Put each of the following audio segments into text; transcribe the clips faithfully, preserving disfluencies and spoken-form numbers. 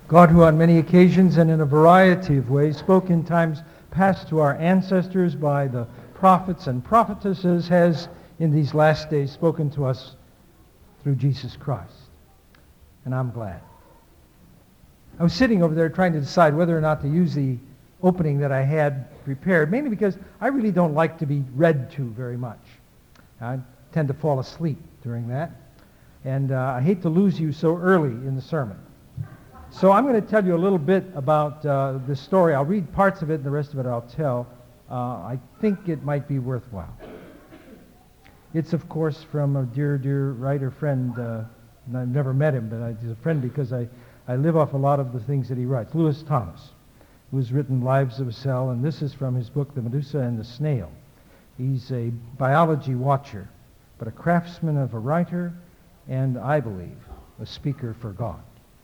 God, who on many occasions and in a variety of ways spoke in times past to our ancestors by the prophets and prophetesses, has in these last days spoken to us through Jesus Christ. And I'm glad. I was sitting over there trying to decide whether or not to use the opening that I had prepared, mainly because I really don't like to be read to very much. I tend to fall asleep during that. And uh, I hate to lose you so early in the sermon. So I'm going to tell you a little bit about uh, this story. I'll read parts of it, and the rest of it I'll tell. Uh, I think it might be worthwhile. It's, of course, from a dear, dear writer friend. Uh, and I've never met him, but I, he's a friend because I, I live off a lot of the things that he writes. Lewis Thomas, who has written Lives of a Cell, and this is from his book, The Medusa and the Snail. He's a biology watcher, but a craftsman of a writer, and I believe a speaker for God.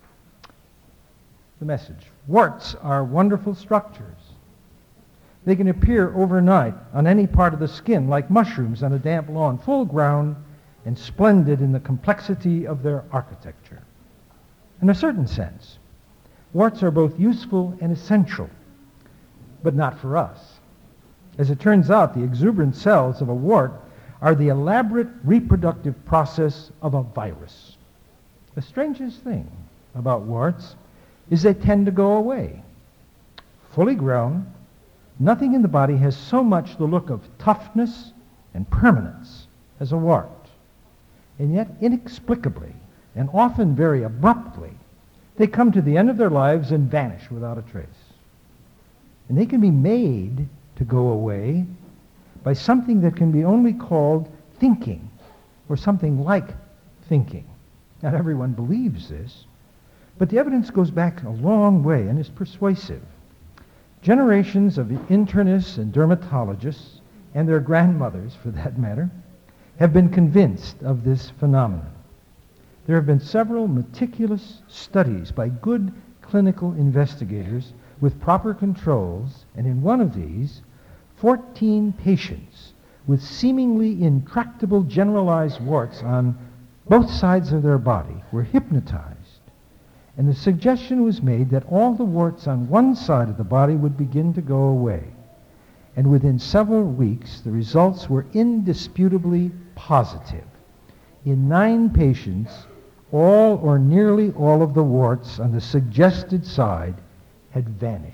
The message. Warts are wonderful structures. They can appear overnight on any part of the skin, like mushrooms on a damp lawn, full grown and splendid in the complexity of their architecture. In a certain sense, warts are both useful and essential, but not for us. As it turns out, the exuberant cells of a wart are the elaborate reproductive process of a virus. The strangest thing about warts is they tend to go away. Fully grown, nothing in the body has so much the look of toughness and permanence as a wart. And yet, inexplicably, and often very abruptly, they come to the end of their lives and vanish without a trace. And they can be made to go away by something that can be only called thinking, or something like thinking. Not everyone believes this, but the evidence goes back a long way and is persuasive. Generations of internists and dermatologists, and their grandmothers for that matter, have been convinced of this phenomenon. There have been several meticulous studies by good clinical investigators with proper controls, and in one of these, fourteen patients with seemingly intractable generalized warts on both sides of their body were hypnotized. And the suggestion was made that all the warts on one side of the body would begin to go away. And within several weeks, the results were indisputably positive. In nine patients, all or nearly all of the warts on the suggested side had vanished.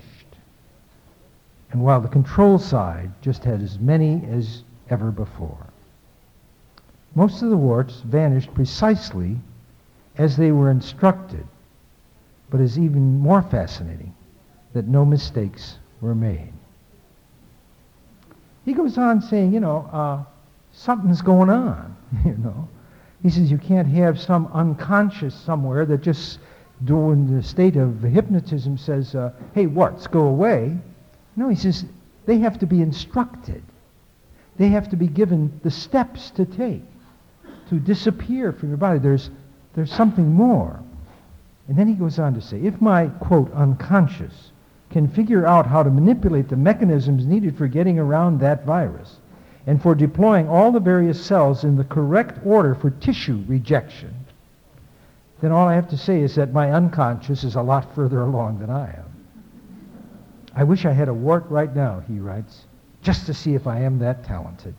And while the control side just had as many as ever before. Most of the warts vanished precisely as they were instructed. But is even more fascinating that no mistakes were made. He goes on saying, you know, uh, something's going on, you know. He says you can't have some unconscious somewhere that just during the state of hypnotism says, uh, hey, warts, go away. No, he says they have to be instructed. They have to be given the steps to take to disappear from your body. There's, there's something more. And then he goes on to say, if my, quote, unconscious can figure out how to manipulate the mechanisms needed for getting around that virus and for deploying all the various cells in the correct order for tissue rejection, then all I have to say is that my unconscious is a lot further along than I am. I wish I had a wart right now, he writes, just to see if I am that talented.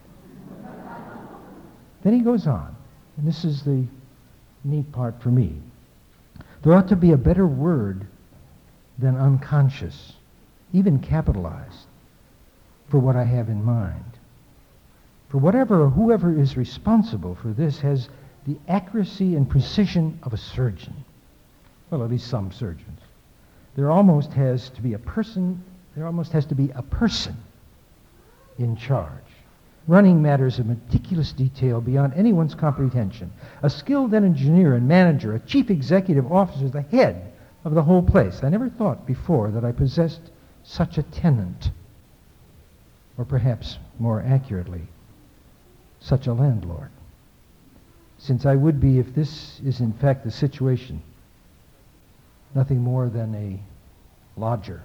Then he goes on, and this is the neat part for me. There ought to be a better word than unconscious, even capitalized, for what I have in mind. For whatever or whoever is responsible for this has the accuracy and precision of a surgeon. Well, at least some surgeons. There almost has to be a person, there almost has to be a person in charge, running matters of meticulous detail beyond anyone's comprehension. A skilled engineer and manager, a chief executive officer, the head of the whole place. I never thought before that I possessed such a tenant, or perhaps more accurately, such a landlord. Since I would be, if this is in fact the situation, nothing more than a lodger.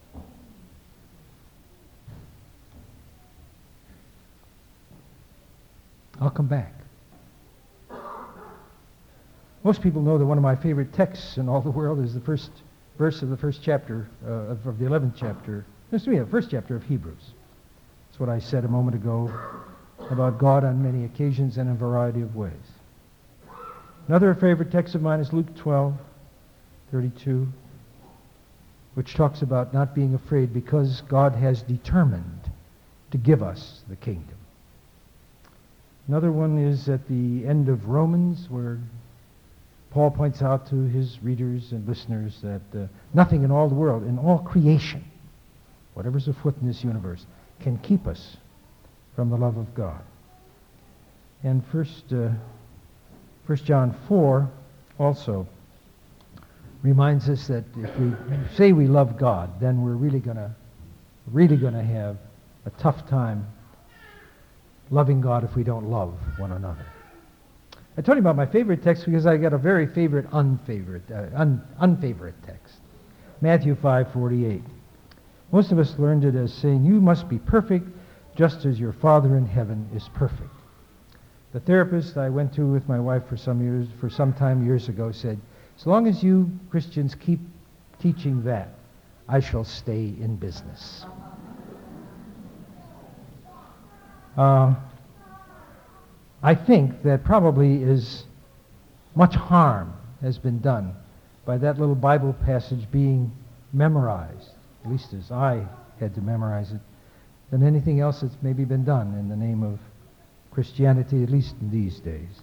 I'll come back. Most people know that one of my favorite texts in all the world is the first verse of the first chapter, uh, of, of the eleventh chapter, excuse me, the first chapter of Hebrews. That's what I said a moment ago about God on many occasions and in a variety of ways. Another favorite text of mine is Luke twelve, thirty-two, which talks about not being afraid because God has determined to give us the kingdom. Another one is at the end of Romans, where Paul points out to his readers and listeners that uh, nothing in all the world, in all creation, whatever's afoot in this universe, can keep us from the love of God. And first, uh, First John four also reminds us that if we say we love God, then we're really gonna, really gonna have a tough time loving God if we don't love one another. I told you about my favorite text because I got a very favorite unfavorite, uh, un, unfavorite text. Matthew five forty-eight. Most of us learned it as saying, "You must be perfect just as your Father in heaven is perfect." The therapist I went to with my wife for some years, for some time years ago said, "As long as you Christians keep teaching that, I shall stay in business." Uh, I think that probably is much harm has been done by that little Bible passage being memorized, at least as I had to memorize it, than anything else that's maybe been done in the name of Christianity, at least in these days.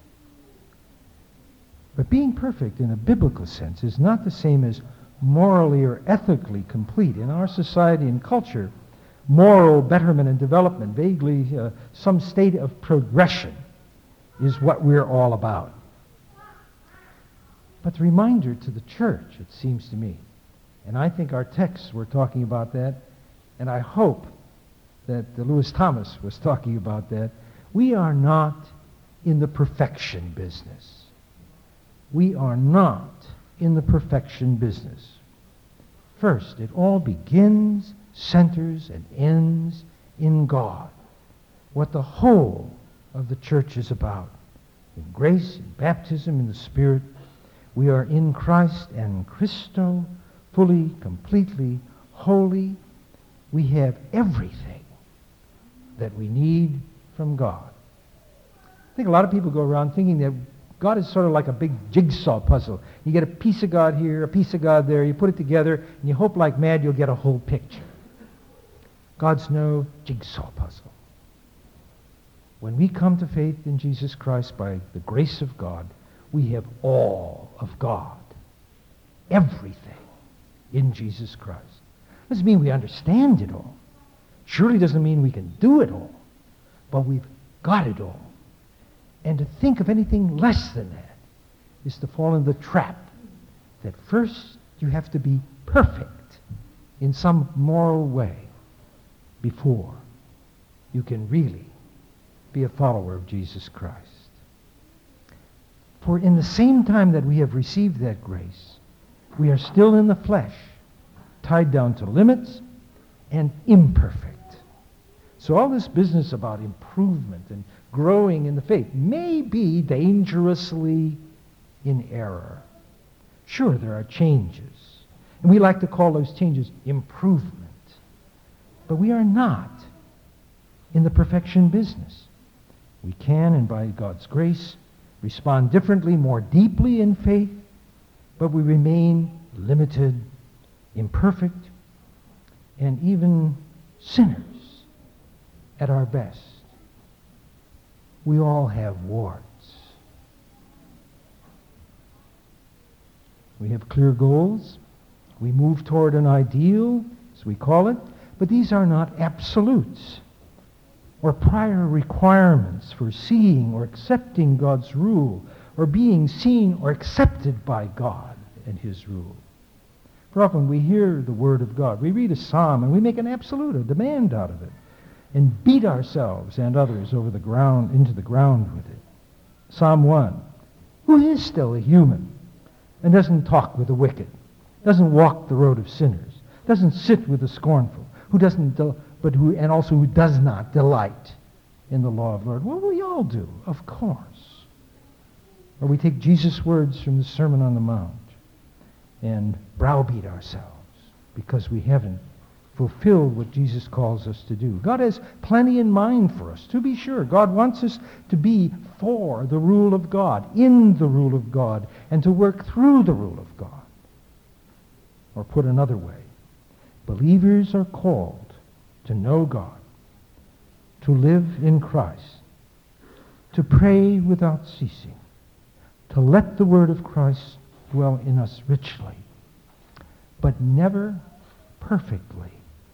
But being perfect in a biblical sense is not the same as morally or ethically complete. In our society and culture, moral betterment and development, vaguely uh, some state of progression, is what we're all about. But the reminder to the church, it seems to me, and I think our texts were talking about that, and I hope that uh, Lewis Thomas was talking about that, we are not in the perfection business. We are not in the perfection business. First, it all begins, centers, and ends in God. What the whole of the church is about. In grace, in baptism, in the Spirit, we are in Christ and Christo, fully, completely, holy. We have everything that we need from God. I think a lot of people go around thinking that God is sort of like a big jigsaw puzzle. You get a piece of God here, a piece of God there, you put it together, and you hope like mad you'll get a whole picture. God's no jigsaw puzzle. When we come to faith in Jesus Christ by the grace of God, we have all of God. Everything in Jesus Christ. Doesn't mean we understand it all. Surely doesn't mean we can do it all. But we've got it all. And to think of anything less than that is to fall in the trap that first you have to be perfect in some moral way before you can really be a follower of Jesus Christ. For in the same time that we have received that grace, we are still in the flesh, tied down to limits and imperfect. So all this business about improvement and growing in the faith may be dangerously in error. Sure, there are changes, and we like to call those changes improvement. But we are not in the perfection business. We can, and by God's grace, respond differently, more deeply in faith, but we remain limited, imperfect, and even sinners at our best. We all have warts. We have clear goals. We move toward an ideal, as we call it, but these are not absolutes or prior requirements for seeing or accepting God's rule or being seen or accepted by God and His rule. For often we hear the Word of God. We read a psalm and we make an absolute, a demand out of it, and beat ourselves and others over the ground, into the ground with it. Psalm one, who is still a human and doesn't talk with the wicked, doesn't walk the road of sinners, doesn't sit with the scornful, who doesn't, del- but who, and also who does not delight in the law of the Lord. Well, we all do, of course. Or we take Jesus' words from the Sermon on the Mount, and browbeat ourselves because we haven't fulfilled what Jesus calls us to do. God has plenty in mind for us, to be sure. God wants us to be for the rule of God, in the rule of God, and to work through the rule of God. Or put another way, believers are called to know God, to live in Christ, to pray without ceasing, to let the word of Christ dwell in us richly, but never perfectly.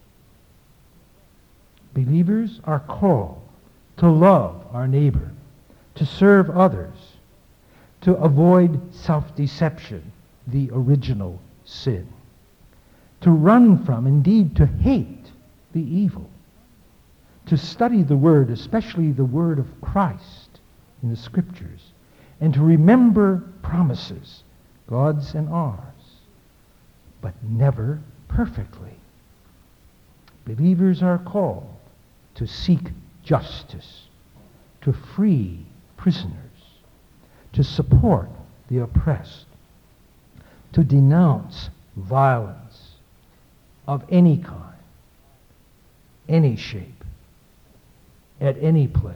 Believers are called to love our neighbor, to serve others, to avoid self-deception, the original sin, to run from, indeed to hate the evil, to study the Word, especially the Word of Christ in the Scriptures, and to remember promises, God's and ours, but never perfectly. Believers are called to seek justice, to free prisoners, to support the oppressed, to denounce violence of any kind, any shape, at any place,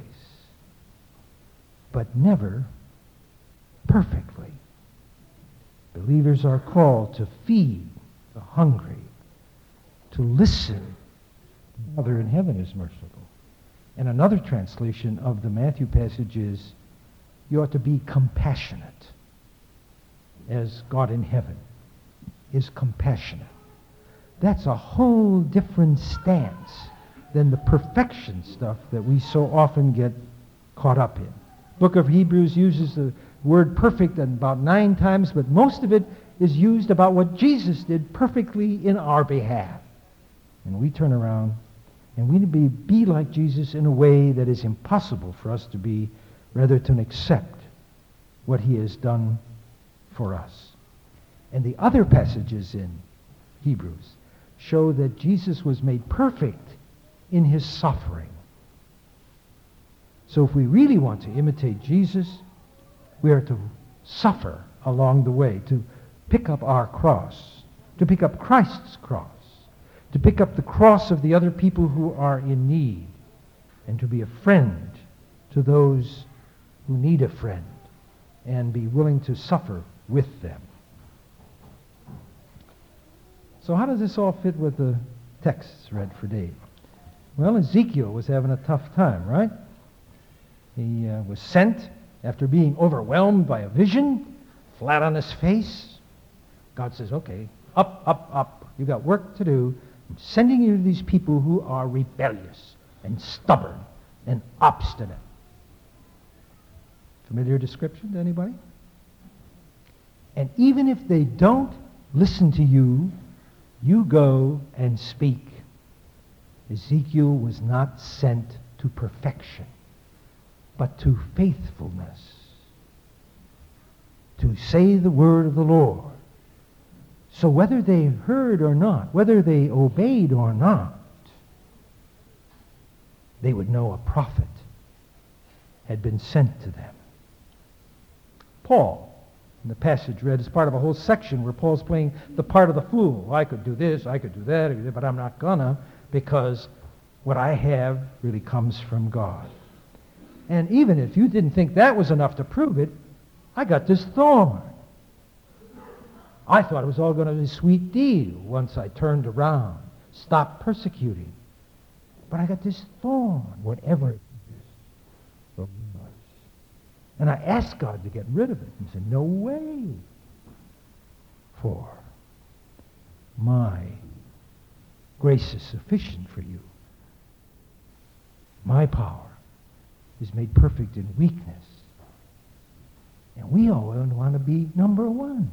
but never perfectly. Believers are called to feed the hungry, to listen. Father in heaven is merciful. And another translation of the Matthew passage is, you ought to be compassionate, as God in heaven is compassionate. That's a whole different stance than the perfection stuff that we so often get caught up in. Book of Hebrews uses the word perfect about nine times, but most of it is used about what Jesus did perfectly in our behalf. And we turn around and we need to be, be like Jesus in a way that is impossible for us to be, rather than accept what he has done for us. And the other passages in Hebrews show that Jesus was made perfect in his suffering. So if we really want to imitate Jesus, we are to suffer along the way, to pick up our cross, to pick up Christ's cross, to pick up the cross of the other people who are in need, and to be a friend to those who need a friend, and be willing to suffer with them. So how does this all fit with the texts read for Dave? Well, Ezekiel was having a tough time, right? He uh, was sent after being overwhelmed by a vision, flat on his face. God says, okay, up, up, up. You got work to do. I'm sending you to these people who are rebellious and stubborn and obstinate. Familiar description to anybody? And even if they don't listen to you, you go and speak. Ezekiel was not sent to perfection, but to faithfulness, to say the word of the Lord. So whether they heard or not, whether they obeyed or not, they would know a prophet had been sent to them. Paul, in the passage read, is part of a whole section where Paul's playing the part of the fool. I could do this, I could do that, but I'm not gonna, because what I have really comes from God. And even if you didn't think that was enough to prove it, I got this thorn. I thought it was all going to be a sweet deal once I turned around, stopped persecuting. But I got this thorn, whatever it is. And I asked God to get rid of it. He said, no way. For my grace is sufficient for you. My power is made perfect in weakness. And we all want to be number one.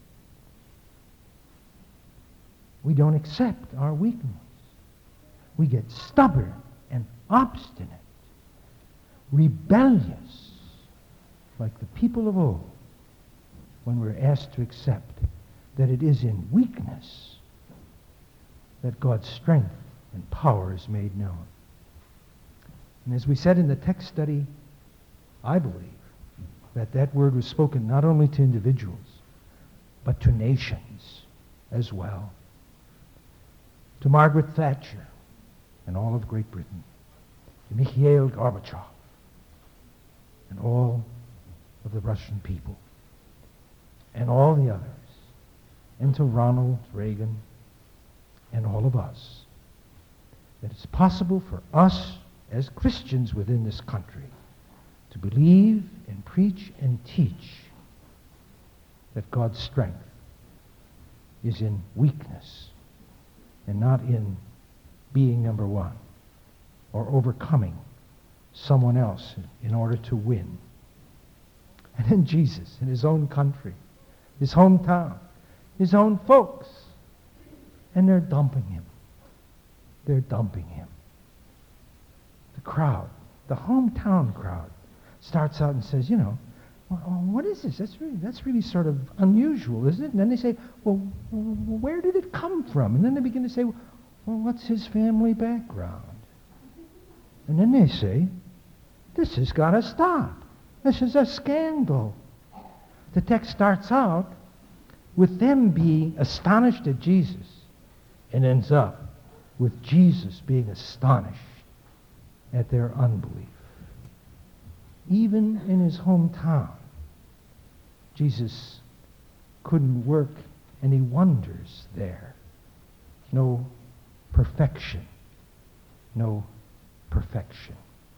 We don't accept our weakness. We get stubborn and obstinate, rebellious, like the people of old, when we're asked to accept that it is in weakness that God's strength and power is made known. And as we said in the text study, I believe that that word was spoken not only to individuals, but to nations as well. To Margaret Thatcher and all of Great Britain, to Mikhail Gorbachev and all of the Russian people, and all the others, and to Ronald Reagan and all of us, that it's possible for us as Christians within this country to believe and preach and teach that God's strength is in weakness and not in being number one or overcoming someone else in order to win. And then Jesus, in his own country, his hometown, his own folks, and they're dumping him. They're dumping him. The crowd, the hometown crowd, starts out and says, you know, well, what is this? That's really, that's really sort of unusual, isn't it? And then they say, well, where did it come from? And then they begin to say, well, what's his family background? And then they say, this has got to stop. This is a scandal. The text starts out with them being astonished at Jesus and ends up with Jesus being astonished at their unbelief. Even in his hometown, Jesus couldn't work any wonders there. No perfection. No perfection.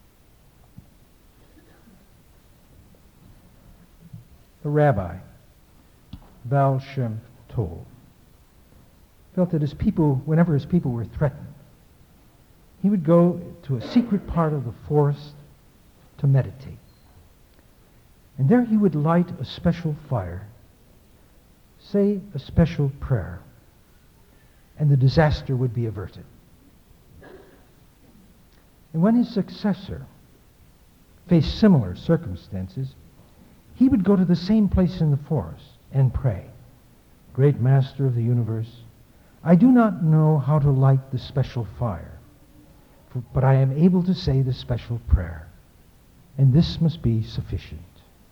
The rabbi, Baal Shem Tov, felt that his people, whenever his people were threatened, he would go to a secret part of the forest to meditate. And there he would light a special fire, say a special prayer, and the disaster would be averted. And when his successor faced similar circumstances, he would go to the same place in the forest and pray, Great Master of the universe, I do not know how to light the special fire, for, but I am able to say the special prayer, and this must be sufficient.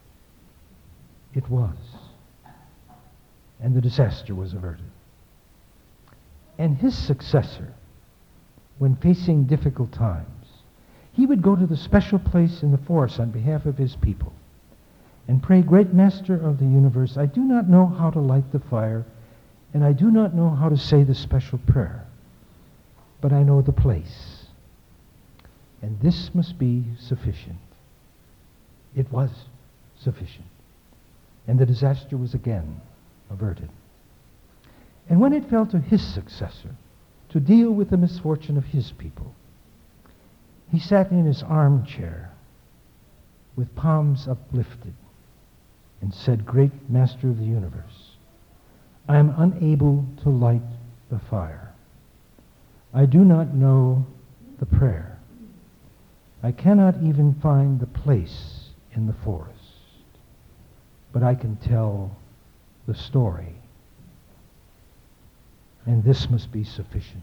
It was, and the disaster was averted. And his successor, when facing difficult times, he would go to the special place in the forest on behalf of his people and pray, Great Master of the universe, I do not know how to light the fire, and I do not know how to say the special prayer, but I know the place, and this must be sufficient. It was sufficient, and the disaster was again averted. And when it fell to his successor to deal with the misfortune of his people, he sat in his armchair with palms uplifted and said, Great Master of the universe, I am unable to light the fire. I do not know the prayer. I cannot even find the place in the forest, but I can tell the story, and this must be sufficient.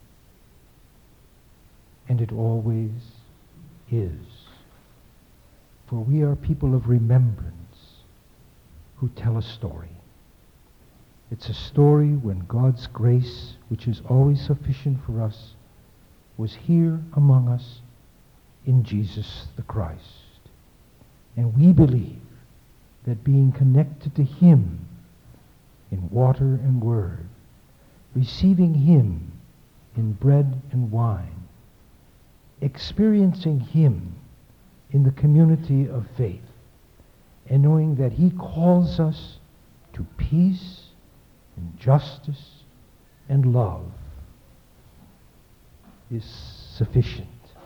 And it always is, for we are people of remembrance who tell a story. It's a story when God's grace, which is always sufficient for us, was here among us in Jesus the Christ. And we believe that being connected to him in water and word, receiving him in bread and wine, experiencing him in the community of faith, and knowing that he calls us to peace and justice and love is sufficient.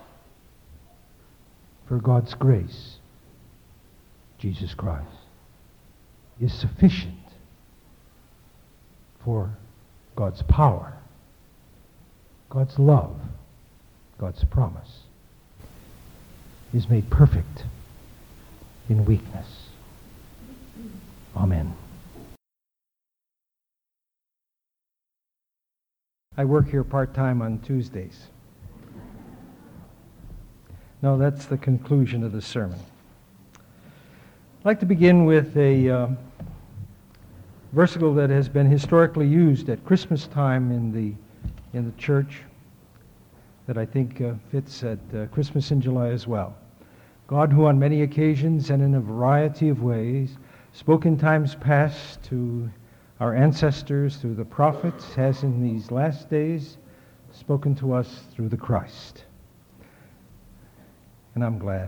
For God's grace, Jesus Christ, is sufficient for God's power, God's love, God's promise is made perfect in weakness. Amen. I work here part-time on Tuesdays. No, that's the conclusion of the sermon. I'd like to begin with a uh, versicle that has been historically used at Christmas time in the in the church that I think uh, fits at uh, Christmas in July as well. God, who on many occasions and in a variety of ways spoke in times past to our ancestors through the prophets, has in these last days spoken to us through the Christ. And I'm glad.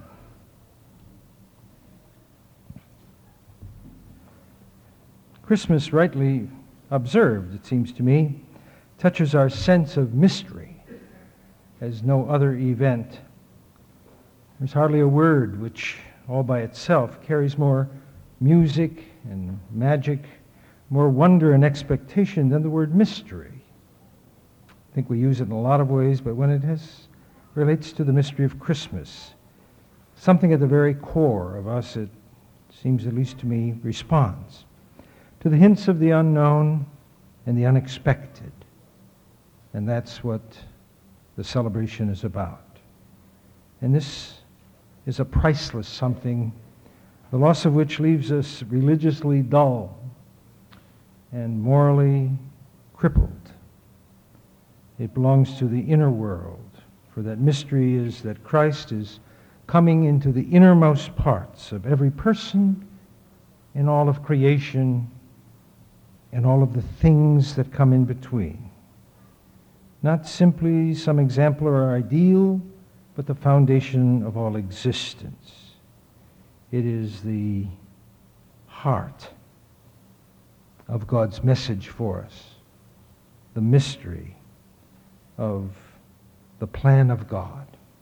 Christmas, rightly observed, it seems to me, touches our sense of mystery as no other event. There's hardly a word which, all by itself, carries more music and magic, more wonder and expectation than the word mystery. I think we use it in a lot of ways, but when it has, relates to the mystery of Christmas, something at the very core of us, it seems at least to me, responds to the hints of the unknown and the unexpected. And that's what the celebration is about. And this is a priceless something, the loss of which leaves us religiously dull and morally crippled. It belongs to the inner world, for that mystery is that Christ is coming into the innermost parts of every person in all of creation and all of the things that come in between. Not simply some exemplar or ideal, but the foundation of all existence. It is the heart of God's message for us, the mystery of the plan of God.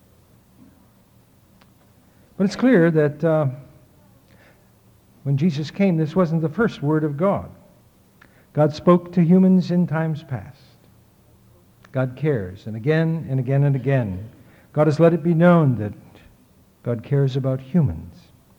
But it's clear that uh, when Jesus came, this wasn't the first word of God. God spoke to humans in times past. God cares, and again and again and again, God has let it be known that God cares about humans.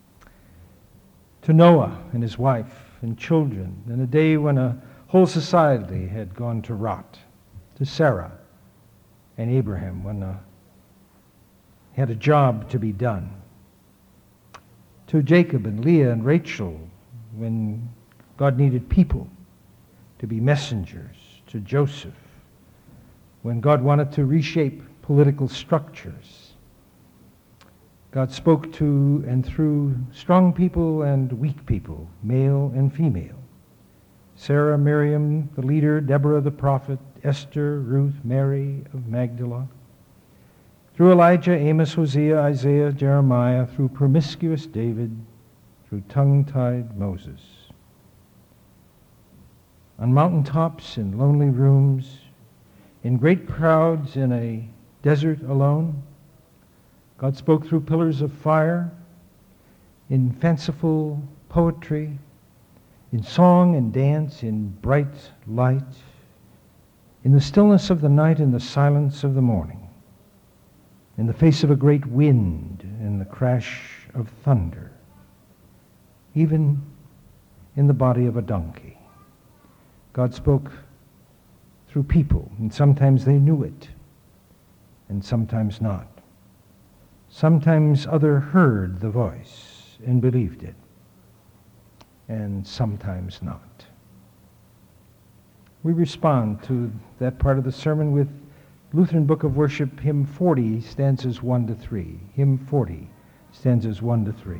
To Noah and his wife and children, in a day when a whole society had gone to rot. To Sarah and Abraham, when uh, he had a job to be done. To Jacob and Leah and Rachel, when God needed people to be messengers. To Joseph, when God wanted to reshape political structures. God spoke to and through strong people and weak people, male and female. Sarah, Miriam, the leader, Deborah, the prophet, Esther, Ruth, Mary of Magdala. Through Elijah, Amos, Hosea, Isaiah, Jeremiah, through promiscuous David, through tongue-tied Moses. On mountaintops, in lonely rooms, in great crowds, in a desert alone, God spoke through pillars of fire, in fanciful poetry, in song and dance, in bright light, in the stillness of the night, in the silence of the morning, in the face of a great wind, in the crash of thunder, even in the body of a donkey. God spoke through people, and sometimes they knew it, and sometimes not. Sometimes others heard the voice and believed it, and sometimes not. We respond to that part of the sermon with Lutheran Book of Worship, hymn forty, stanzas one to three. Hymn forty, stanzas one to three.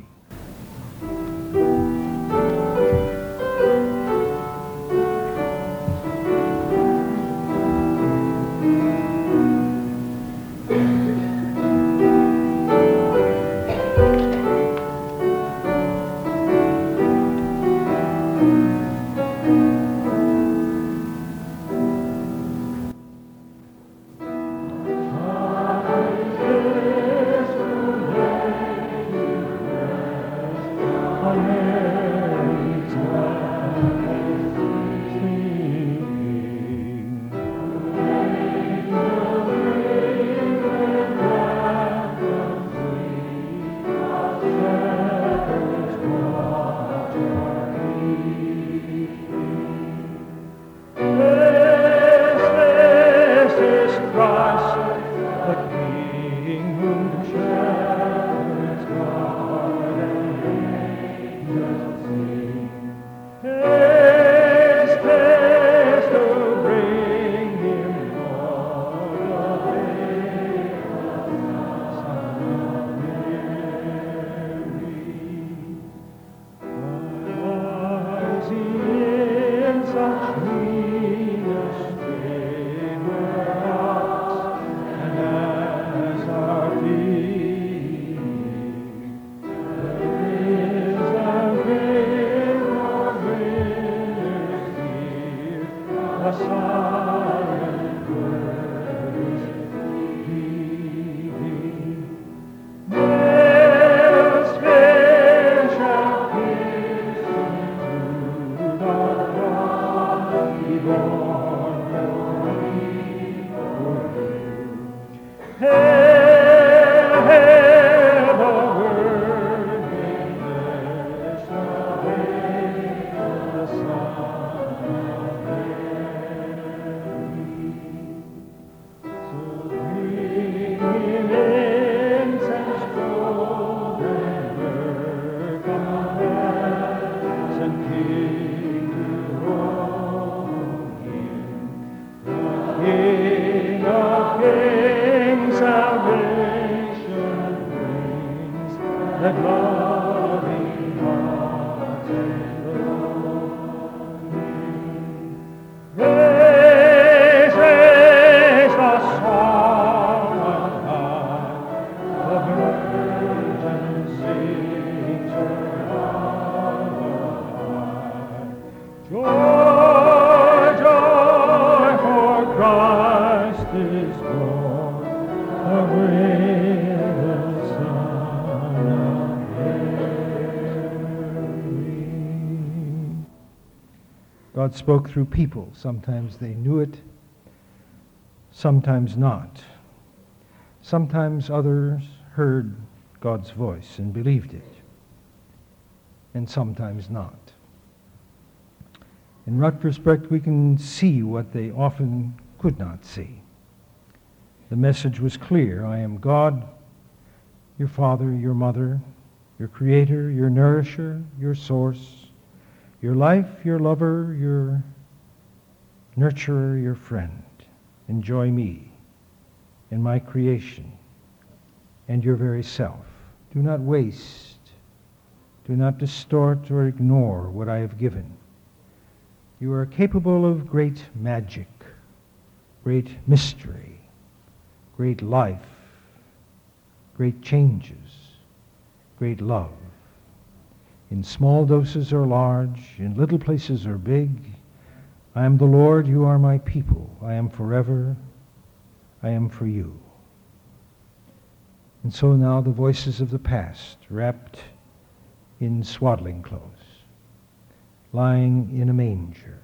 the silent birds heeding. Their special kiss to the God born for me, for you. Hail, hail the word made flesh, the way, the Son of Mary. So bring him incense, gold, and myrrh, come mass and King to own him, the King of kings, salvation brings, let loving hearts adore him. Raise, raise the song on high, the Virgin sings her lullaby. Joy, joy, for Christ is born, the great Son of Mary. God spoke through people. Sometimes they knew it, sometimes not. Sometimes others heard God's voice and believed it, and sometimes not. In retrospect, we can see what they often could not see. The message was clear. I am God, your father, your mother, your creator, your nourisher, your source, your life, your lover, your nurturer, your friend. Enjoy me and my creation and your very self. Do not waste. Do not distort or ignore what I have given. You are capable of great magic, great mystery, great life, great changes, great love. In small doses or large, in little places or big, I am the Lord, you are my people. I am forever, I am for you. And so now the voices of the past, wrapped in swaddling clothes, lying in a manger,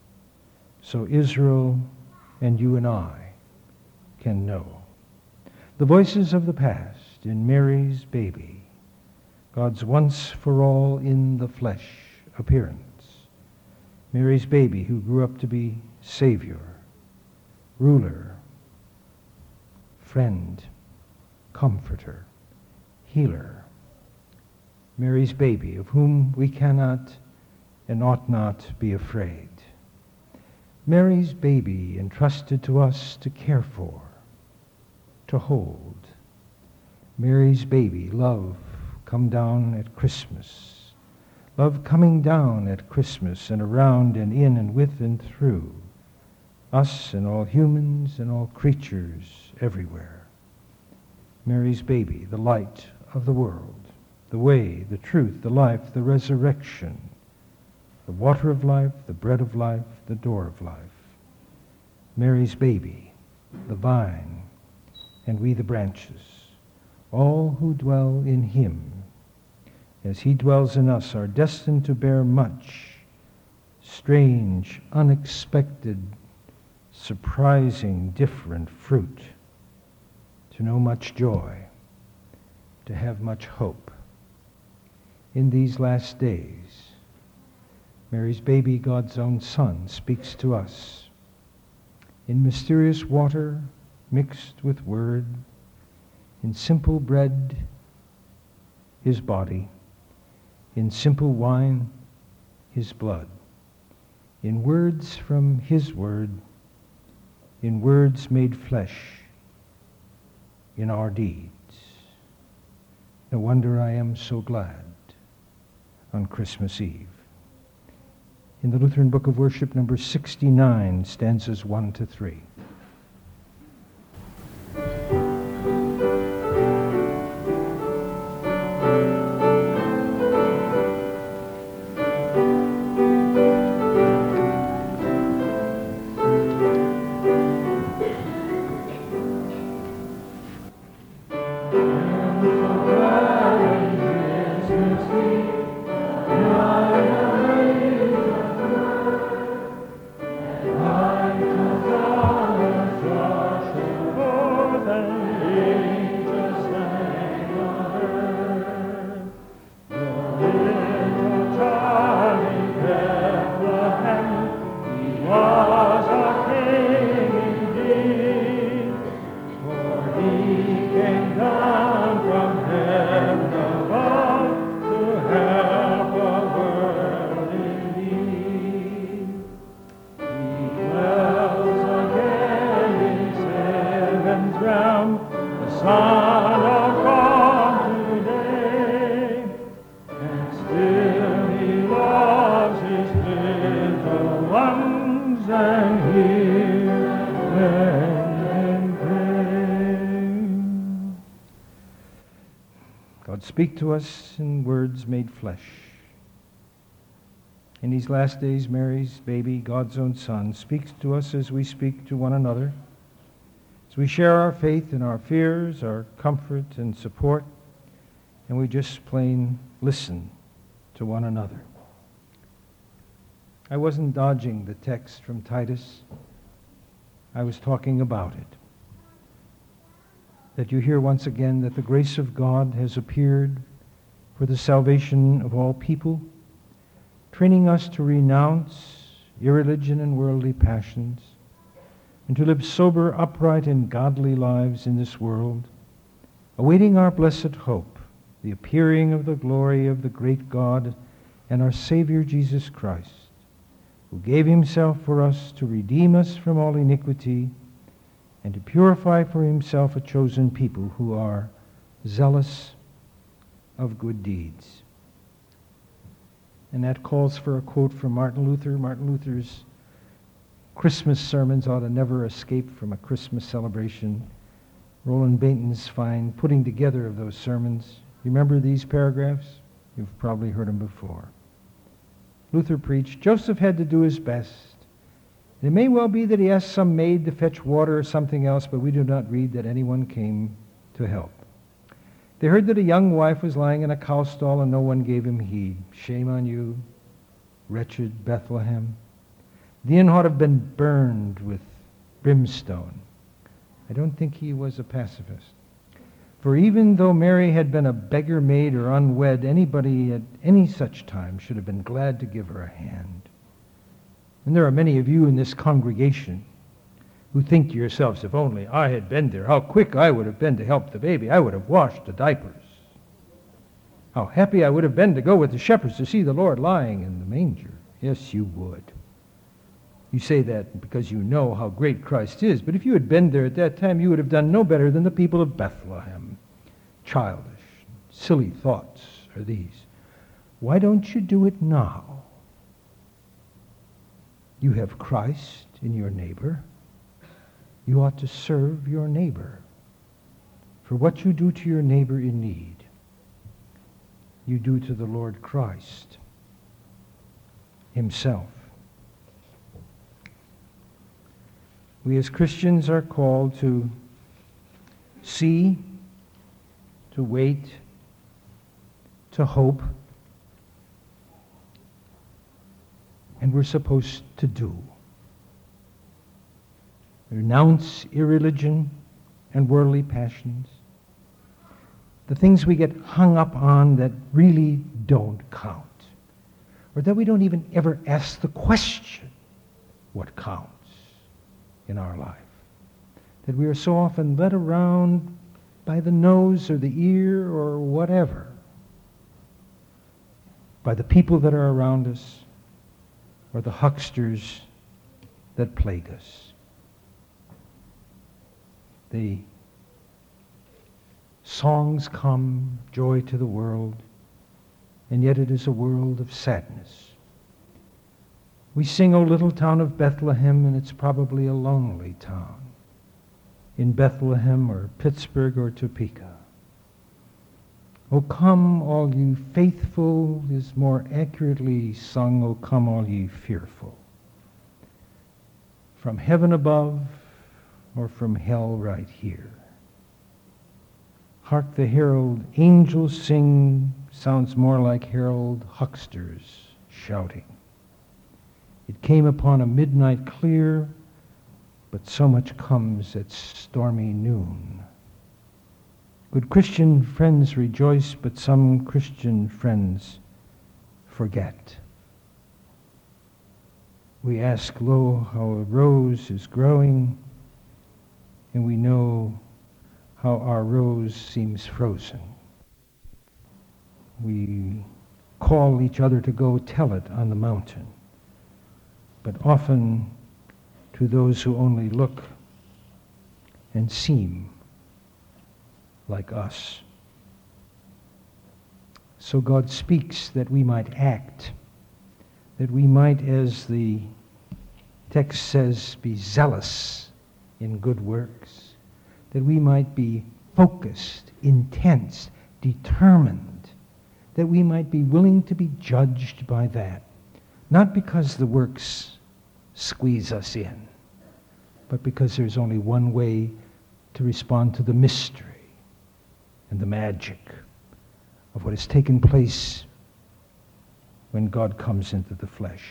so Israel and you and I can know. The voices of the past in Mary's baby, God's once for all in the flesh appearance. Mary's baby who grew up to be Savior, ruler, friend, comforter, healer. Mary's baby of whom we cannot and ought not be afraid. Mary's baby entrusted to us to care for, to hold. Mary's baby, love come down at Christmas. Love coming down at Christmas and around and in and with and through us and all humans and all creatures everywhere. Mary's baby, the light of the world, the way, the truth, the life, the resurrection, the water of life, the bread of life, the door of life. Mary's baby, the vine, and we the branches, all who dwell in him, as he dwells in us, are destined to bear much strange, unexpected, surprising, different fruit, to know much joy, to have much hope. In these last days, Mary's baby, God's own Son, speaks to us in mysterious water mixed with word, in simple bread, his body, in simple wine, his blood, in words from his word, in words made flesh, in our deeds. No wonder I am so glad on Christmas Eve. In the Lutheran Book of Worship, number sixty-nine, stanzas one to three. hear and pray. God, speak to us in words made flesh. In these last days, Mary's baby, God's own Son, speaks to us as we speak to one another, as we share our faith and our fears, our comfort and support, and we just plain listen to one another. I wasn't dodging the text from Titus. I was talking about it. That you hear once again that the grace of God has appeared for the salvation of all people, training us to renounce irreligion and worldly passions, and to live sober, upright, and godly lives in this world, awaiting our blessed hope, the appearing of the glory of the great God and our Savior Jesus Christ, who gave himself for us to redeem us from all iniquity and to purify for himself a chosen people who are zealous of good deeds. And that calls for a quote from Martin Luther. Martin Luther's Christmas sermons ought to never escape from a Christmas celebration. Roland Bainton's fine putting together of those sermons. Remember these paragraphs? You've probably heard them before. Luther preached, Joseph had to do his best. It may well be that he asked some maid to fetch water or something else, but we do not read that anyone came to help. They heard that a young wife was lying in a cow stall and no one gave him heed. Shame on you, wretched Bethlehem. The inn ought to have been burned with brimstone. I don't think he was a pacifist. For even though Mary had been a beggar maid or unwed, anybody at any such time should have been glad to give her a hand. And there are many of you in this congregation who think to yourselves, if only I had been there, how quick I would have been to help the baby. I would have washed the diapers. How happy I would have been to go with the shepherds to see the Lord lying in the manger. Yes, you would. You say that because you know how great Christ is, but if you had been there at that time, you would have done no better than the people of Bethlehem. Childish, silly thoughts are these. Why don't you do it now? You have Christ in your neighbor. You ought to serve your neighbor. For what you do to your neighbor in need, you do to the Lord Christ himself. We as Christians are called to see, to wait, to hope, and we're supposed to do. Renounce irreligion and worldly passions, the things we get hung up on that really don't count, or that we don't even ever ask the question, what counts in our life? That we are so often led around by the nose or the ear or whatever, by the people that are around us or the hucksters that plague us. The songs come, joy to the world, and yet it is a world of sadness. We sing, O little town of Bethlehem, and it's probably a lonely town in Bethlehem or Pittsburgh or Topeka. O come, all ye faithful, is more accurately sung, O come, all ye fearful. From heaven above or from hell right here. Hark the herald angels sing, sounds more like herald hucksters shouting. It came upon a midnight clear, but so much comes at stormy noon. Good Christian friends rejoice, but some Christian friends forget. We ask, lo, how a rose is growing, and we know how our rose seems frozen. We call each other to go tell it on the mountain, but often to those who only look and seem like us. So God speaks that we might act, that we might, as the text says, be zealous in good works, that we might be focused, intense, determined, that we might be willing to be judged by that, not because the works squeeze us in, but because there's only one way to respond to the mystery and the magic of what has taken place when God comes into the flesh.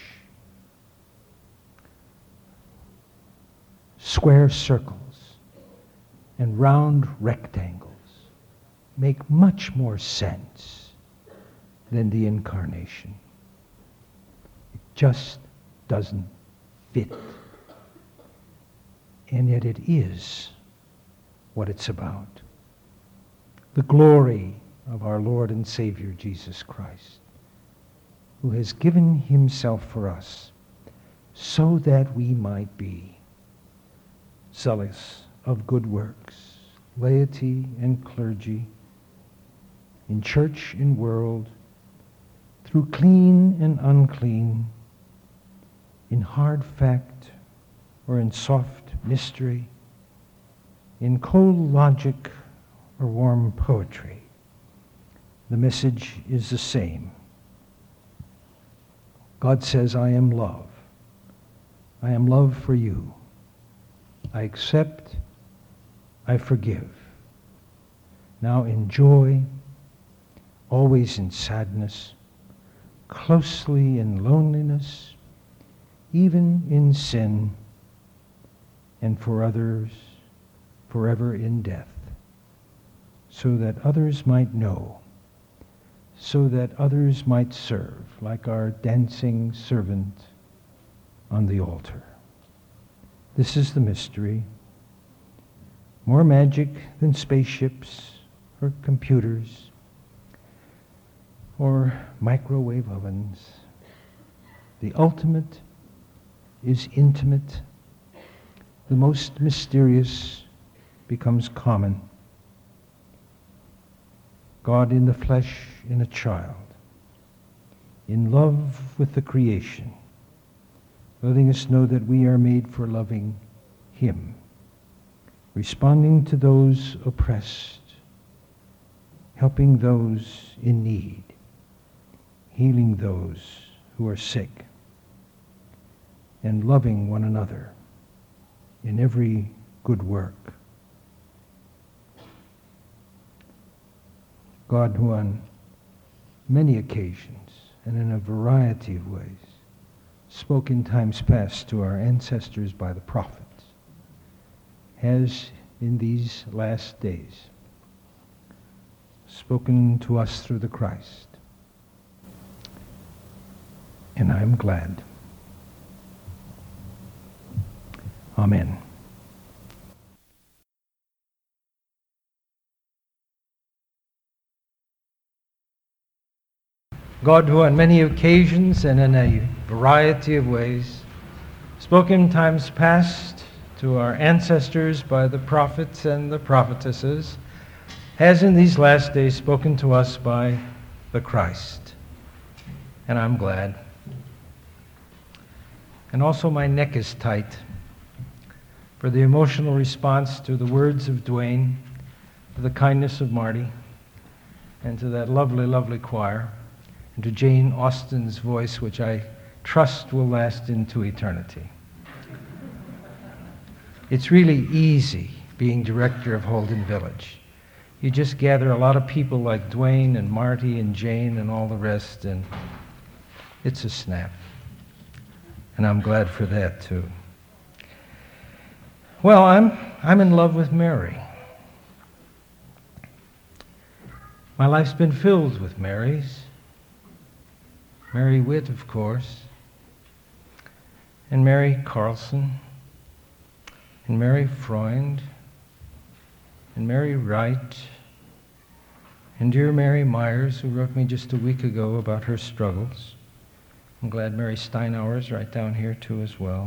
Square circles and round rectangles make much more sense than the incarnation. It just doesn't fit. And yet it is what it's about. The glory of our Lord and Savior Jesus Christ, who has given himself for us so that we might be zealous of good works, laity and clergy, in church and world, through clean and unclean, in hard fact or in soft mystery, in cold logic or warm poetry. The message is the same. God says, I am love. I am love for you. I accept, I forgive. Now in joy, always in sadness, closely in loneliness, even in sin, and for others, forever in death, so that others might know, so that others might serve, like our dancing servant on the altar. This is the mystery. More magic than spaceships or computers or microwave ovens. The ultimate is intimate. The most mysterious becomes common. God in the flesh in a child, in love with the creation, letting us know that we are made for loving him, responding to those oppressed, helping those in need, healing those who are sick, and loving one another in every good work. God, who on many occasions and in a variety of ways spoke in times past to our ancestors by the prophets, has in these last days spoken to us through the Christ. And I'm glad. Amen. God, who on many occasions and in a variety of ways spoke in times past to our ancestors by the prophets and the prophetesses, has in these last days spoken to us by the Christ. And I'm glad. And also my neck is tight for the emotional response to the words of Dwayne, to the kindness of Marty, and to that lovely, lovely choir, and to Jane Austen's voice, which I trust will last into eternity. It's really easy being director of Holden Village. You just gather a lot of people like Dwayne and Marty and Jane and all the rest, and it's a snap. And I'm glad for that, too. Well, I'm, I'm in love with Mary. My life's been filled with Marys. Mary Witt, of course, and Mary Carlson, and Mary Freund, and Mary Wright, and dear Mary Myers, who wrote me just a week ago about her struggles. I'm glad Mary Steinauer's right down here too as well.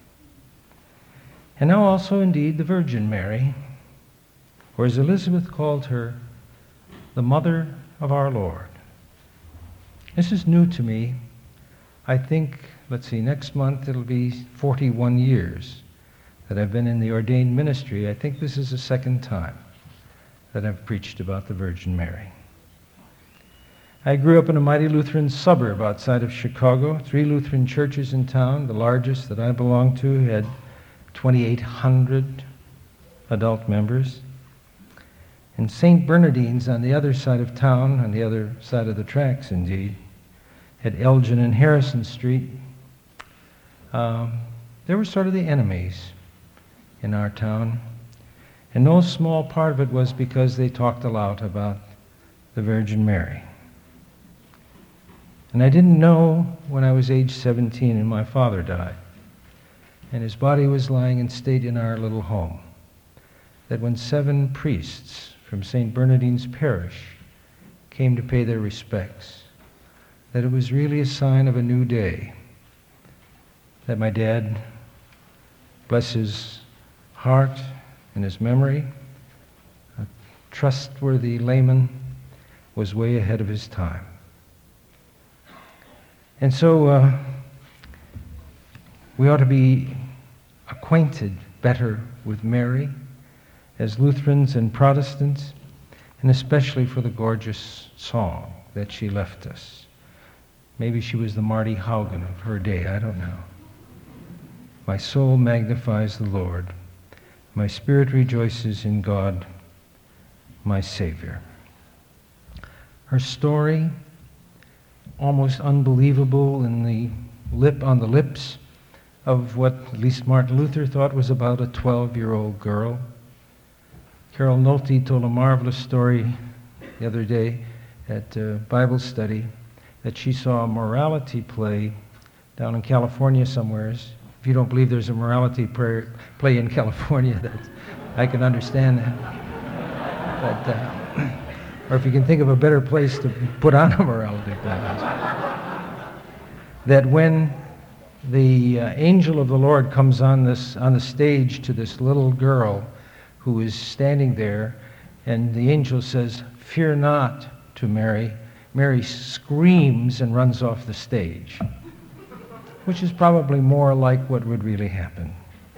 And now also indeed the Virgin Mary, or as Elizabeth called her, the Mother of our Lord. This is new to me. I think let's see, next month it'll be forty-one years that I've been in the ordained ministry. I think this is the second time that I've preached about the Virgin Mary. I grew up in a mighty Lutheran suburb outside of Chicago, three Lutheran churches in town. The largest that I belonged to had twenty-eight hundred adult members. And Saint Bernardine's on the other side of town, on the other side of the tracks indeed, at Elgin and Harrison Street, um, they were sort of the enemies in our town. And no small part of it was because they talked a lot about the Virgin Mary. And I didn't know when I was age seventeen and my father died, and his body was lying in state in our little home, that when seven priests from Saint Bernardine's parish came to pay their respects, that it was really a sign of a new day, that my dad, bless his heart and his memory, a trustworthy layman, was way ahead of his time. And so uh, we ought to be acquainted better with Mary as Lutherans and Protestants, and especially for the gorgeous song that she left us. Maybe she was the Marty Haugen of her day, I don't know. My soul magnifies the Lord. My spirit rejoices in God, my Savior. Her story, almost unbelievable in the lip on the lips of what at least Martin Luther thought was about a twelve-year-old girl. Carol Nolte told a marvelous story the other day at uh, Bible study that she saw a morality play down in California somewheres. If you don't believe there's a morality play, play in California, that's, I can understand that. But, uh, or if you can think of a better place to put on a morality play. That when the uh, angel of the Lord comes on this on the stage to this little girl who is standing there, and the angel says, "Fear not," to Mary, Mary screams and runs off the stage, which is probably more like what would really happen.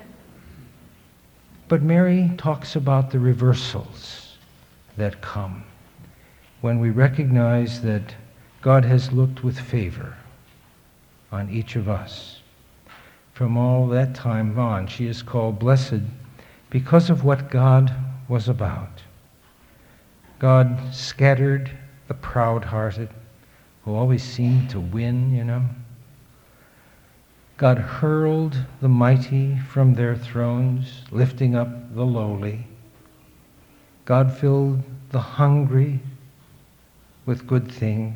But Mary talks about the reversals that come when we recognize that God has looked with favor on each of us. From all that time on, she is called blessed because of what God was about. God scattered the proud-hearted, who always seemed to win, you know. God hurled the mighty from their thrones, lifting up the lowly. God filled the hungry with good things.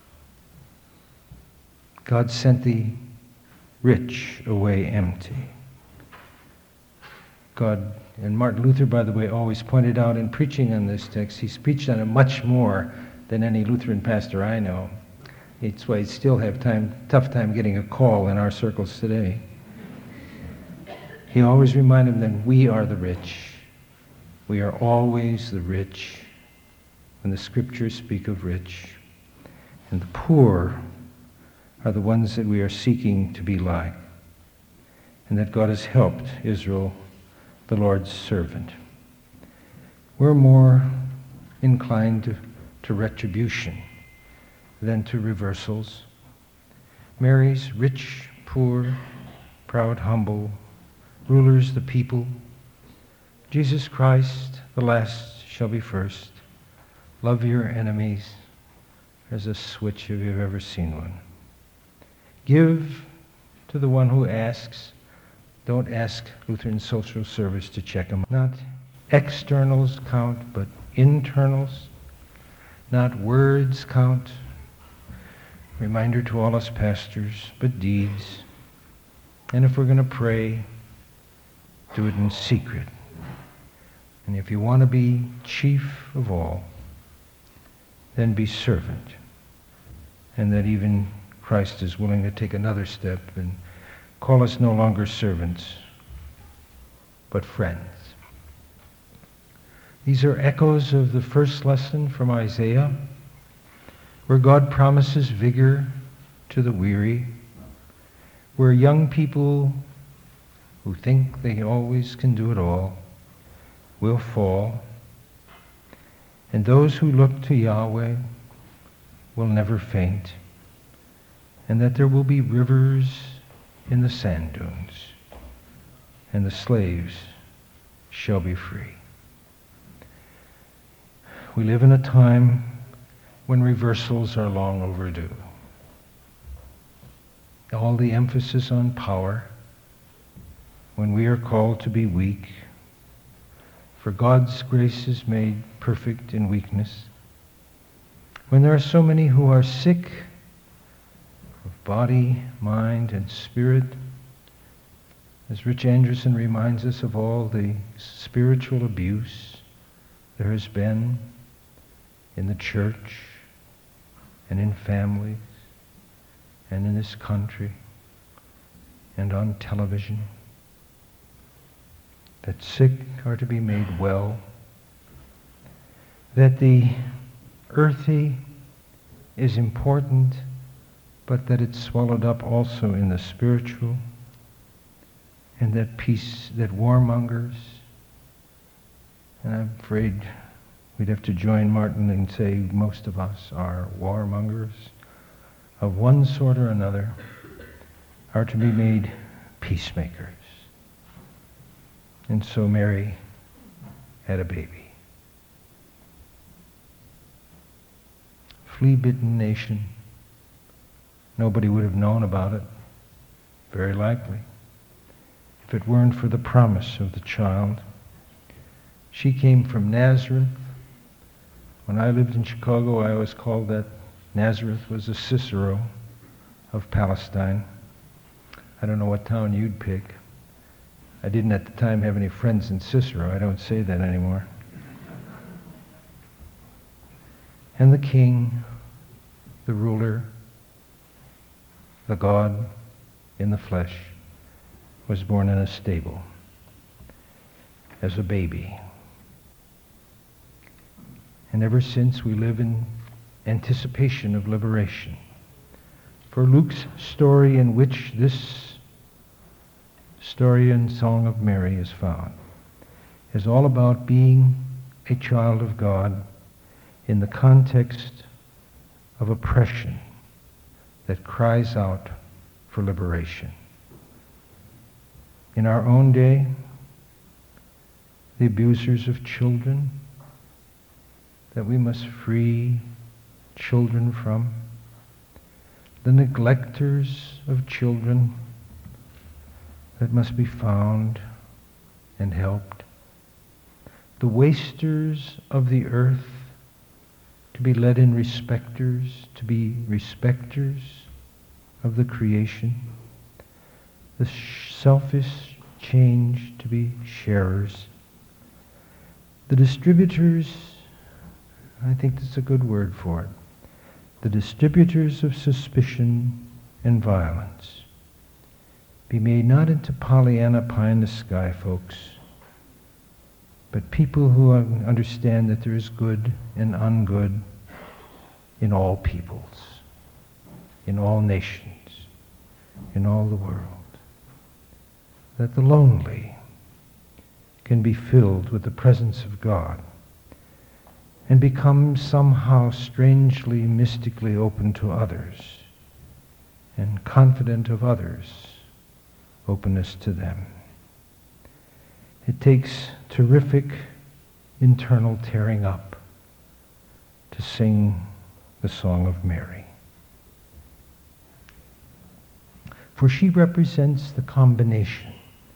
God sent the rich away empty. God, and Martin Luther, by the way, always pointed out in preaching on this text, he's preached on it much more than any Lutheran pastor I know. It's why he still have time, tough time getting a call in our circles today. He always reminded them that we are the rich. We are always the rich when the scriptures speak of rich. And the poor are the ones that we are seeking to be like. And that God has helped Israel, the Lord's servant. We're more inclined to, to retribution than to reversals. Mary's rich, poor, proud, humble, rulers the people. Jesus Christ, the last shall be first. Love your enemies. There's a switch if you've ever seen one. Give to the one who asks. Don't ask Lutheran Social Service to check them. Not externals count, but internals. Not words count. Reminder to all us pastors, but deeds. And if we're going to pray, do it in secret. And if you want to be chief of all, then be servant. And that even Christ is willing to take another step and call us no longer servants, but friends. These are echoes of the first lesson from Isaiah, where God promises vigor to the weary, where young people who think they always can do it all will fall, and those who look to Yahweh will never faint, and that there will be rivers in the sand dunes, and the slaves shall be free. We live in a time when reversals are long overdue. All the emphasis on power, when we are called to be weak, for God's grace is made perfect in weakness. When there are so many who are sick of body, mind, and spirit, as Rich Anderson reminds us of all the spiritual abuse there has been in the church and in families and in this country and on television, that sick are to be made well, that the earthy is important, but that it's swallowed up also in the spiritual, and that peace, that warmongers, and I'm afraid we'd have to join Martin and say most of us are warmongers of one sort or another, are to be made peacemakers. And so Mary had a baby. Flea-bitten nation. Nobody would have known about it, very likely, if it weren't for the promise of the child. She came from Nazareth. When I lived in Chicago, I always called that Nazareth was a Cicero of Palestine. I don't know what town you'd pick. I didn't at the time have any friends in Cicero. I don't say that anymore. And the king, the ruler, the God in the flesh, was born in a stable as a baby. And ever since, we live in anticipation of liberation. For Luke's story, in which this story and song of Mary is found, is all about being a child of God in the context of oppression that cries out for liberation. In our own day, the abusers of children that we must free children from, the neglectors of children that must be found and helped, the wasters of the earth to be led in respecters, to be respecters of the creation, the sh- selfish change to be sharers, the distributors, I think that's a good word for it, the distributors of suspicion and violence, be made not into Pollyanna pie in the sky folks, but people who understand that there is good and ungood in all peoples, in all nations, in all the world. That the lonely can be filled with the presence of God and become somehow strangely, mystically open to others, and confident of others' openness to them. It takes terrific internal tearing up to sing the Song of Mary. For she represents the combination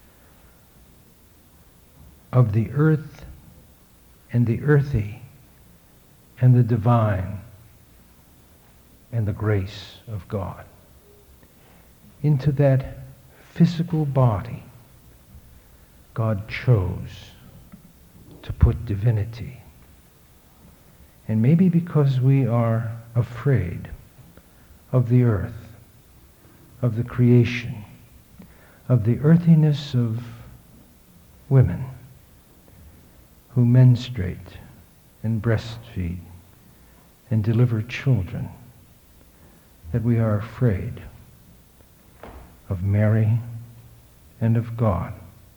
of the earth and the earthy and the divine and the grace of God into that physical body God chose to put divinity. And maybe because we are afraid of the earth, of the creation, of the earthiness of women who menstruate and breastfeed and deliver children, that we are afraid of Mary and of God.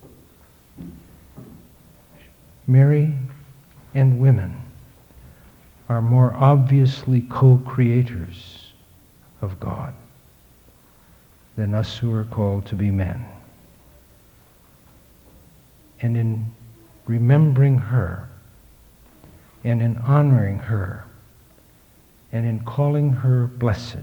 Mary and women are more obviously co-creators of God than us who are called to be men. And in remembering her, and in honoring her, and in calling her blessed,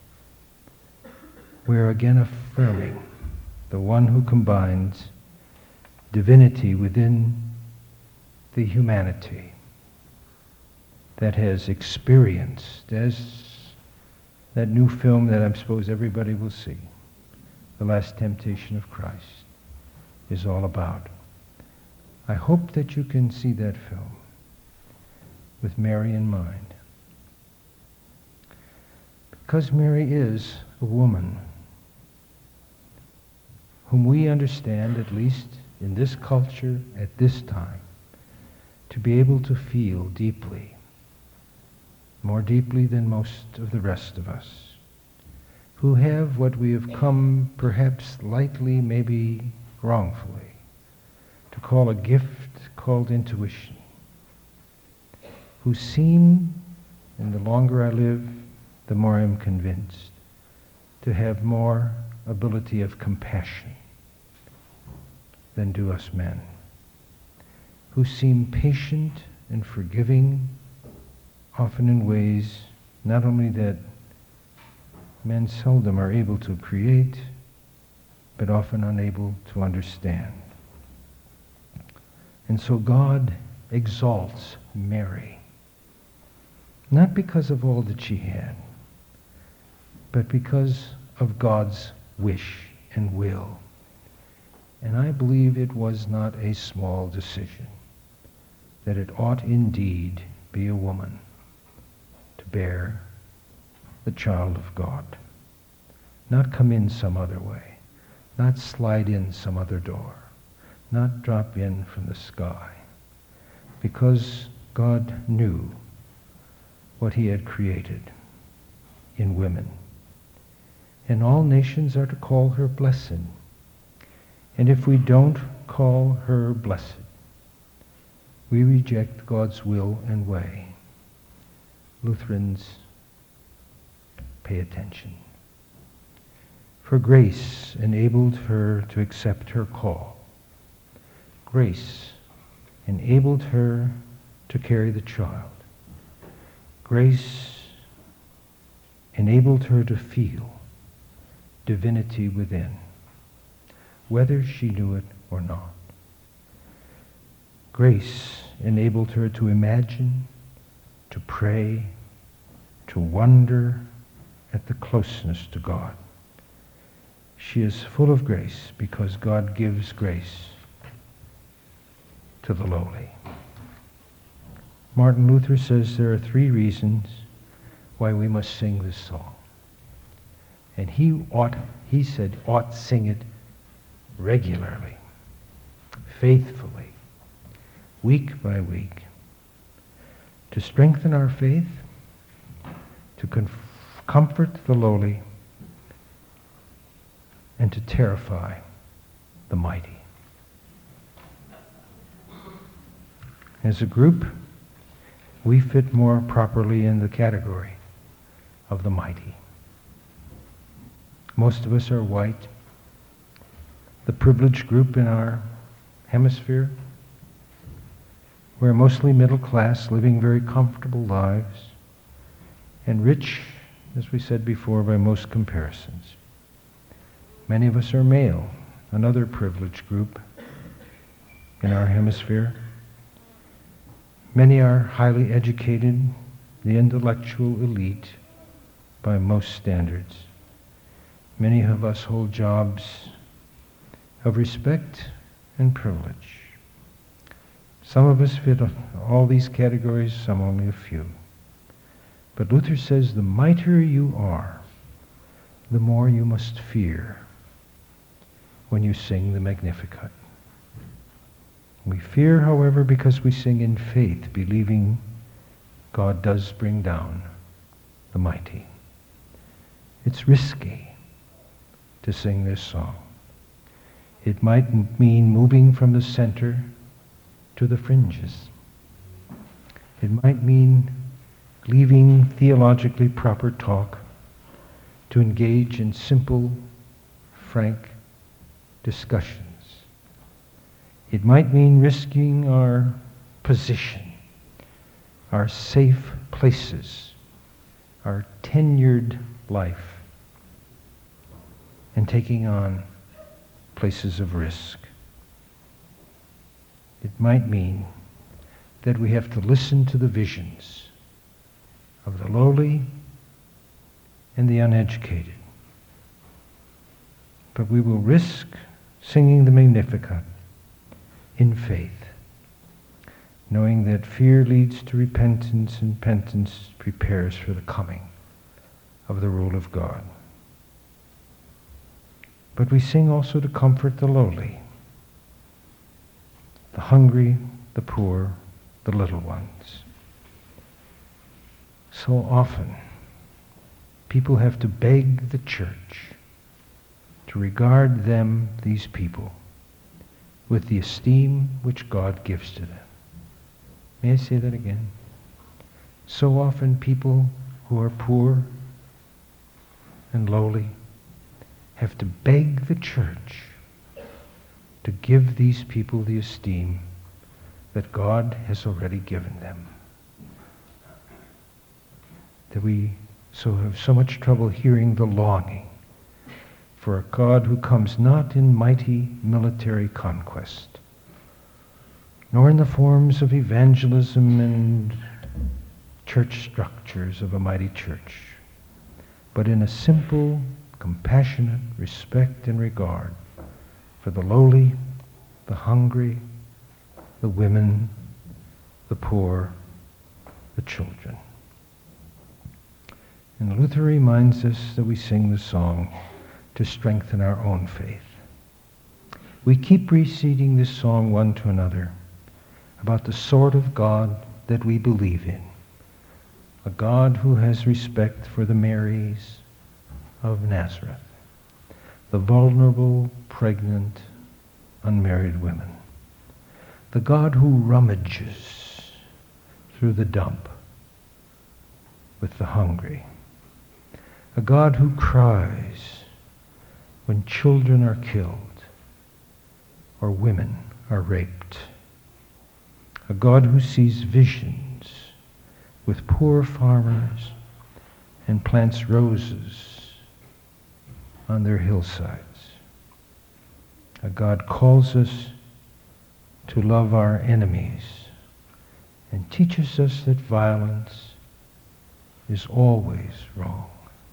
we're again affirming the one who combines divinity within the humanity that has experienced, as that new film that I suppose everybody will see, The Last Temptation of Christ, is all about. I hope that you can see that film with Mary in mind. Because Mary is a woman whom we understand, at least in this culture at this time, to be able to feel deeply, more deeply than most of the rest of us, who have what we have come, perhaps lightly, maybe wrongfully, to call a gift called intuition, who seem, and the longer I live, the more I'm convinced, to have more ability of compassion than do us men, who seem patient and forgiving, often in ways not only that men seldom are able to create, but often unable to understand. And so God exalts Mary, not because of all that she had, but because of God's wish and will. And I believe it was not a small decision, that it ought indeed be a woman to bear the child of God, not come in some other way, not slide in some other door, not drop in from the sky, because God knew what he had created in women. And all nations are to call her blessed. And if we don't call her blessed, we reject God's will and way. Lutherans, pay attention. For grace enabled her to accept her call. Grace enabled her to carry the child. Grace enabled her to feel divinity within, whether she knew it or not. Grace enabled her to imagine, to pray, to wonder at the closeness to God. She is full of grace because God gives grace to the lowly. Martin Luther says there are three reasons why we must sing this song. And he ought, he said, ought sing it regularly, faithfully, week by week, to strengthen our faith, to conf- comfort the lowly, and to terrify the mighty. As a group, we fit more properly in the category of the mighty. Most of us are white. The privileged group in our hemisphere, we're mostly middle class, living very comfortable lives, and rich, as we said before, by most comparisons. Many of us are male, another privileged group in our hemisphere. Many are highly educated, the intellectual elite by most standards. Many of us hold jobs of respect and privilege. Some of us fit all these categories, some only a few. But Luther says the mightier you are, the more you must fear when you sing the Magnificat. We fear, however, because we sing in faith, believing God does bring down the mighty. It's risky. to sing this song. It might m- mean moving from the center to the fringes. It might mean leaving theologically proper talk to engage in simple, frank discussions. It might mean risking our position, our safe places, our tenured life, and taking on places of risk. It might mean that we have to listen to the visions of the lowly and the uneducated. But we will risk singing the Magnificat in faith, knowing that fear leads to repentance, and repentance prepares for the coming of the rule of God. But we sing also to comfort the lowly, the hungry, the poor, the little ones. So often, people have to beg the church to regard them, these people, with the esteem which God gives to them. May I say that again? So often people who are poor and lowly have to beg the church to give these people the esteem that God has already given them. That we so have so much trouble hearing the longing for a God who comes not in mighty military conquest, nor in the forms of evangelism and church structures of a mighty church, but in a simple, compassionate respect and regard for the lowly, the hungry, the women, the poor, the children. And Luther reminds us that we sing the song to strengthen our own faith. We keep repeating this song one to another about the sort of God that we believe in, a God who has respect for the Marys of Nazareth, the vulnerable, pregnant, unmarried women, the God who rummages through the dump with the hungry, a God who cries when children are killed or women are raped, a God who sees visions with poor farmers and plants roses on their hillsides. A God calls us to love our enemies and teaches us that violence is always wrong.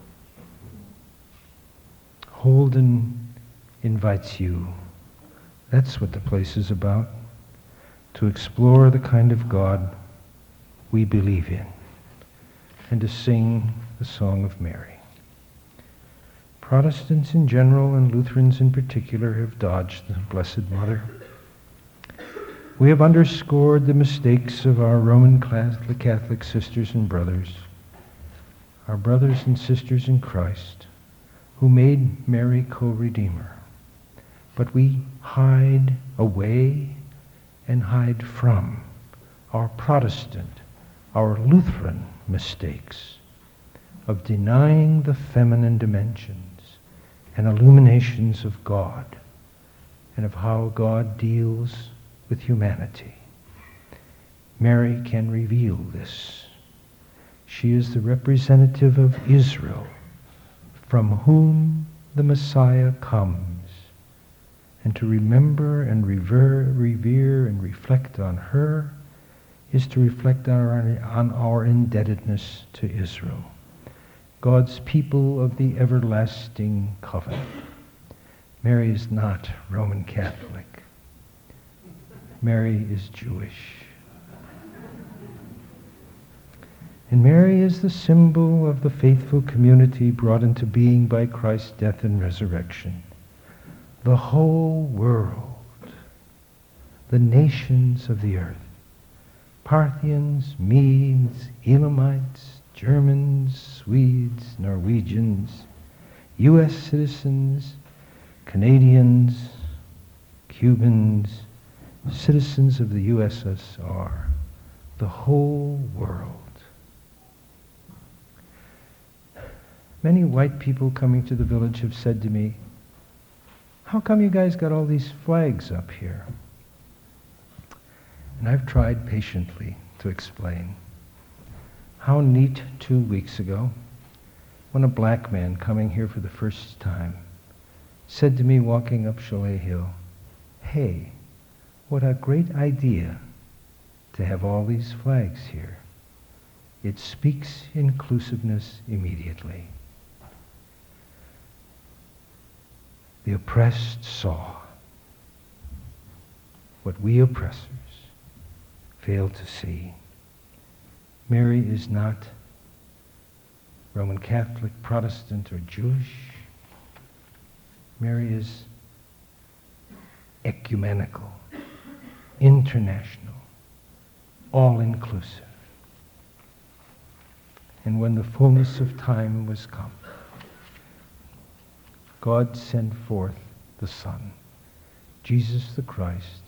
Holden invites you, that's what the place is about, to explore the kind of God we believe in and to sing the Song of Mary. Protestants in general and Lutherans in particular have dodged the Blessed Mother. We have underscored the mistakes of our Roman Catholic sisters and brothers, our brothers and sisters in Christ, who made Mary co-redeemer. But we hide away and hide from our Protestant, our Lutheran mistakes of denying the feminine dimensions and illuminations of God and of how God deals with humanity. Mary can reveal this. She is the representative of Israel, from whom the Messiah comes, and to remember and revere, revere and reflect on her is to reflect on our, on our indebtedness to Israel, God's people of the everlasting covenant. Mary is not Roman Catholic. Mary is Jewish. And Mary is the symbol of the faithful community brought into being by Christ's death and resurrection. The whole world, the nations of the earth, Parthians, Medes, Elamites, Germans, Swedes, Norwegians, U S citizens, Canadians, Cubans, citizens of the U S S R, the whole world. Many white people coming to the village have said to me, "How come you guys got all these flags up here?" And I've tried patiently to explain. How neat two weeks ago, when a black man coming here for the first time said to me walking up Chalet Hill, "Hey, what a great idea to have all these flags here. It speaks inclusiveness immediately." The oppressed saw what we oppressors fail to see. Mary is not Roman Catholic, Protestant, or Jewish. Mary is ecumenical, international, all-inclusive. And when the fullness of time was come, God sent forth the Son, Jesus the Christ,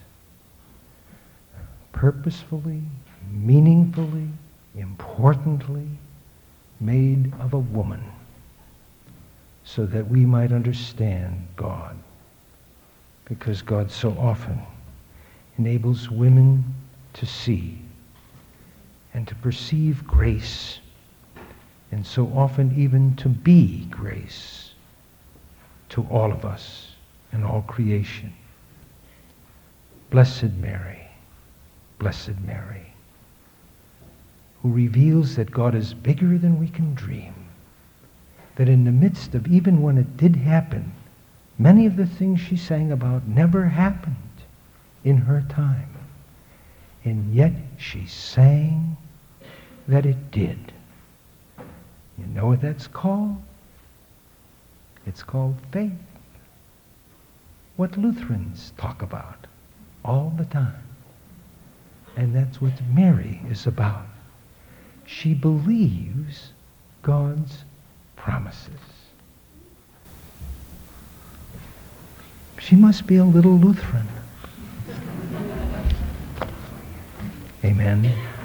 purposefully, meaningfully, importantly made of a woman, so that we might understand God, because God so often enables women to see and to perceive grace, and so often even to be grace to all of us and all creation. Blessed Mary, Blessed Mary, who reveals that God is bigger than we can dream, that in the midst of, even when it did happen, many of the things she sang about never happened in her time. And yet she sang that it did. You know what that's called? It's called faith. What Lutherans talk about all the time. And that's what Mary is about. She believes God's promises. She must be a little Lutheran. Amen.